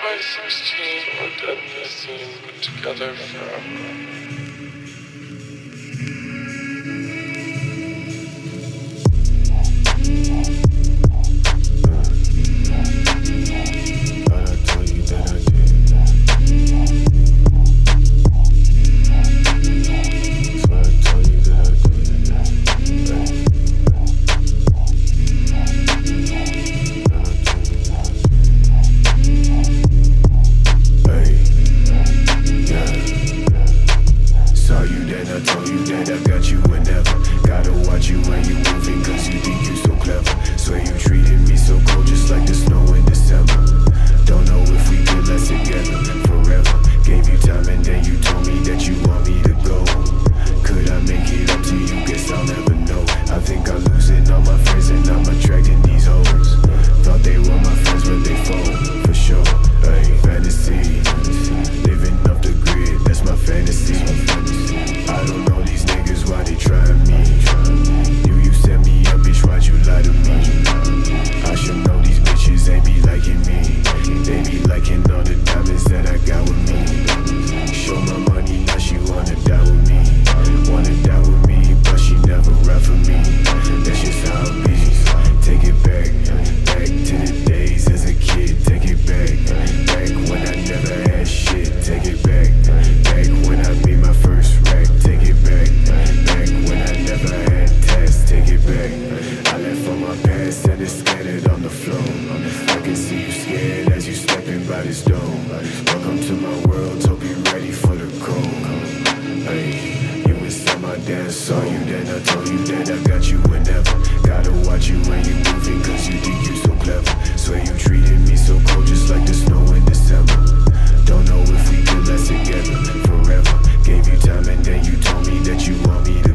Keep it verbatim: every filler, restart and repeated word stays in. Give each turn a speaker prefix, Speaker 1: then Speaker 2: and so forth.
Speaker 1: twenty sixteen, we're dead missing, we're together forever. Welcome to my world, hope you're ready for the cold. Hey, you inside my dance, saw you then, I told you that I got you whenever. Gotta watch you when you moving, cause you think you so clever. Swear you treated me so cold, just like the snow in December. Don't know if we could last together forever. Gave you time and then you told me that you want me to